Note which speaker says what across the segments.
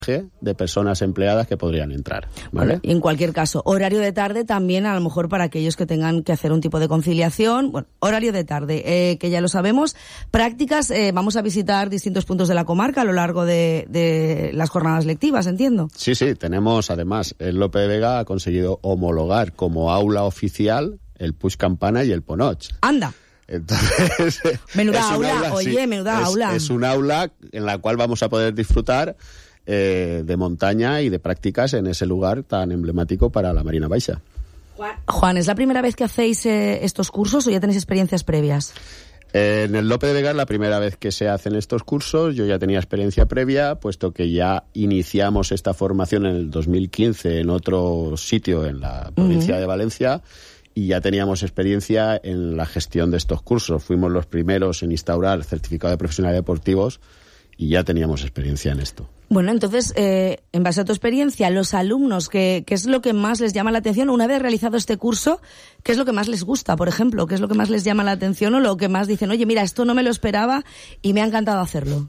Speaker 1: de personas empleadas que podrían entrar, ¿vale?
Speaker 2: Bueno, y en cualquier caso, horario de tarde también, a lo mejor para aquellos que tengan que hacer un tipo de conciliación. Bueno, horario de tarde, que ya lo sabemos. Prácticas, vamos a visitar distintos puntos de la comarca a lo largo de las jornadas lectivas, entiendo.
Speaker 1: Sí, tenemos, además, el Lope de Vega ha conseguido homologar como aula oficial el Puig Campana y el Ponoch.
Speaker 2: ¡Anda!
Speaker 1: Entonces,
Speaker 2: menuda aula, oye, menuda aula.
Speaker 1: Es un aula en la cual vamos a poder disfrutar de montaña y de prácticas en ese lugar tan emblemático para la Marina Baixa.
Speaker 2: Juan, ¿es la primera vez que hacéis estos cursos o ya tenéis experiencias previas?
Speaker 1: En el Lope de Vega es la primera vez que se hacen estos cursos. Yo ya tenía experiencia previa, puesto que ya iniciamos esta formación en el 2015 en otro sitio en la provincia de Valencia, y ya teníamos experiencia en la gestión de estos cursos. Fuimos los primeros en instaurar el certificado de profesionales deportivos y ya teníamos experiencia en esto.
Speaker 2: Bueno, entonces, en base a tu experiencia, los alumnos, ¿qué es lo que más les llama la atención? Una vez realizado este curso, ¿qué es lo que más les gusta, por ejemplo? ¿Qué es lo que más les llama la atención o lo que más dicen, oye, mira, esto no me lo esperaba y me ha encantado hacerlo?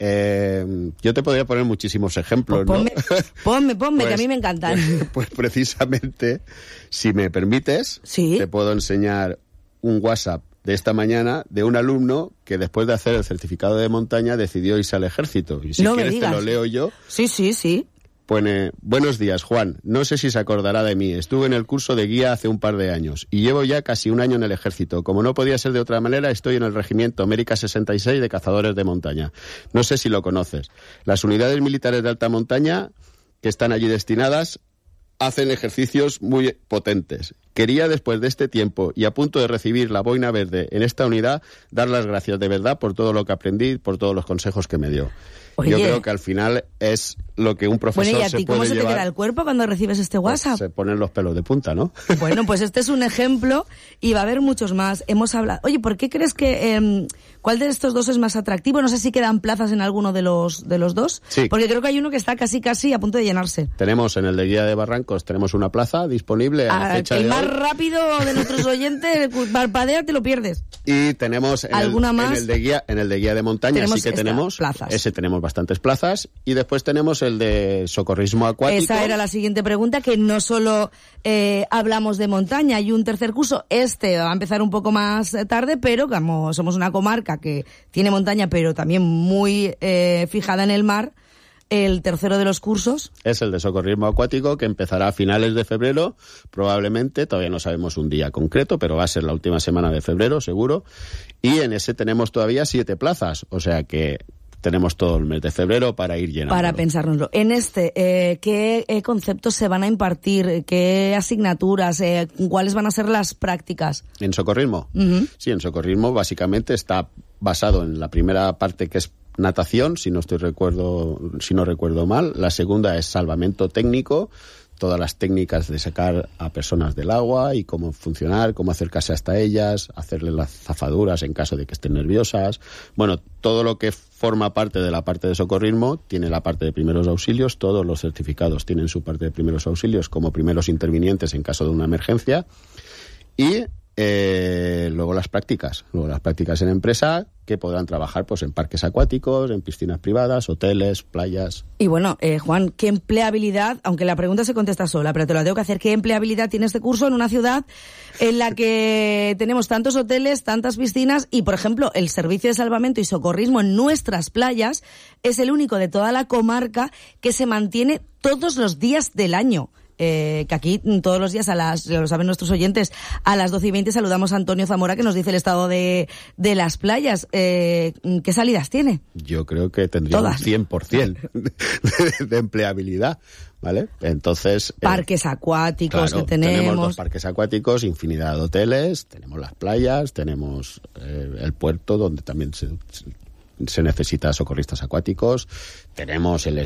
Speaker 1: Yo te podría poner muchísimos ejemplos,
Speaker 2: pues ponme,
Speaker 1: pues,
Speaker 2: que a mí me encantan.
Speaker 1: Pues precisamente, si me permites,
Speaker 2: ¿sí?
Speaker 1: Te puedo enseñar un WhatsApp de esta mañana de un alumno que después de hacer el certificado de montaña decidió irse al ejército. Y si quieres te lo leo yo.
Speaker 2: Sí.
Speaker 1: Pone: buenos días, Juan. No sé si se acordará de mí. Estuve en el curso de guía hace un par de años y llevo ya casi un año en el ejército. Como no podía ser de otra manera, estoy en el Regimiento América 66 de Cazadores de Montaña. No sé si lo conoces. Las unidades militares de alta montaña que están allí destinadas hacen ejercicios muy potentes. Quería, después de este tiempo y a punto de recibir la boina verde en esta unidad, dar las gracias de verdad por todo lo que aprendí, por todos los consejos que me dio. Oye, yo creo que al final es lo que un profesor se puede llevar. Bueno, ¿y a ti
Speaker 2: cómo se te queda el cuerpo cuando recibes este WhatsApp?
Speaker 1: Pues se ponen los pelos de punta, ¿no?
Speaker 2: Bueno, pues este es un ejemplo y va a haber muchos más. Hemos hablado... Oye, ¿por qué crees que... ¿cuál de estos dos es más atractivo? No sé si quedan plazas en alguno de los dos.
Speaker 1: Sí.
Speaker 2: Porque creo que hay uno que está casi a punto de llenarse.
Speaker 1: Tenemos en el de Guía de Barrancos, tenemos una plaza disponible a la fecha de hoy.
Speaker 2: El más rápido de nuestros oyentes, parpadea, te lo pierdes.
Speaker 1: Y tenemos en el de Guía de Montaña, sí que tenemos
Speaker 2: plazas.
Speaker 1: Ese tenemos bastantes plazas. Y después tenemos el de socorrismo acuático.
Speaker 2: Esa era la siguiente pregunta, que no solo hablamos de montaña, hay un tercer curso. Este va a empezar un poco más tarde, pero como somos una comarca que tiene montaña, pero también muy fijada en el mar, el tercero de los cursos
Speaker 1: es el de socorrismo acuático, que empezará a finales de febrero, probablemente, todavía no sabemos un día concreto, pero va a ser la última semana de febrero, seguro. Y en ese tenemos todavía 7 plazas, o sea que tenemos todo el mes de febrero para ir llenando.
Speaker 2: Para pensárnoslo. En ¿qué conceptos se van a impartir? ¿Qué asignaturas? ¿Cuáles van a ser las prácticas?
Speaker 1: ¿En socorrismo? Uh-huh. Sí, en socorrismo básicamente está basado en la primera parte, que es natación, si no recuerdo mal. La segunda es salvamento técnico, todas las técnicas de sacar a personas del agua y cómo funcionar, cómo acercarse hasta ellas, hacerles las zafaduras en caso de que estén nerviosas. Bueno, todo lo que forma parte de la parte de socorrismo tiene la parte de primeros auxilios. Todos los certificados tienen su parte de primeros auxilios como primeros intervinientes en caso de una emergencia. Y luego las prácticas en empresa, que podrán trabajar pues en parques acuáticos, en piscinas privadas, hoteles, playas.
Speaker 2: Y bueno, Juan, ¿qué empleabilidad, aunque la pregunta se contesta sola, pero te la tengo que hacer, qué empleabilidad tiene este curso en una ciudad en la que tenemos tantos hoteles, tantas piscinas y, por ejemplo, el servicio de salvamento y socorrismo en nuestras playas es el único de toda la comarca que se mantiene todos los días del año? Que aquí todos los días ya lo saben nuestros oyentes, a las 12:20 saludamos a Antonio Zamora, que nos dice el estado de las playas. ¿Qué salidas tiene?
Speaker 1: Yo creo que tendría un 100% de empleabilidad, ¿vale? Entonces...
Speaker 2: Parques acuáticos, claro, que
Speaker 1: tenemos 2 parques acuáticos, infinidad de hoteles, tenemos las playas, tenemos el puerto donde también se necesita socorristas acuáticos, tenemos el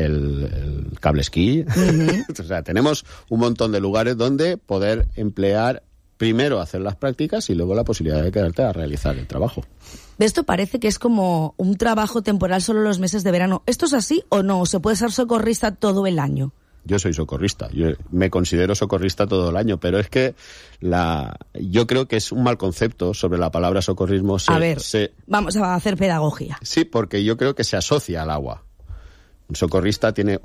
Speaker 1: cable esquí, uh-huh. O sea, tenemos un montón de lugares donde poder emplear, primero hacer las prácticas y luego la posibilidad de quedarte a realizar el trabajo.
Speaker 2: Esto parece que es como un trabajo temporal solo los meses de verano. ¿Esto es así o no? ¿Se puede ser socorrista todo el año?
Speaker 1: Yo soy socorrista, yo me considero socorrista todo el año, pero es que yo creo que es un mal concepto sobre la palabra socorrismo.
Speaker 2: Vamos a hacer pedagogía.
Speaker 1: Sí, porque yo creo que se asocia al agua. Un socorrista tiene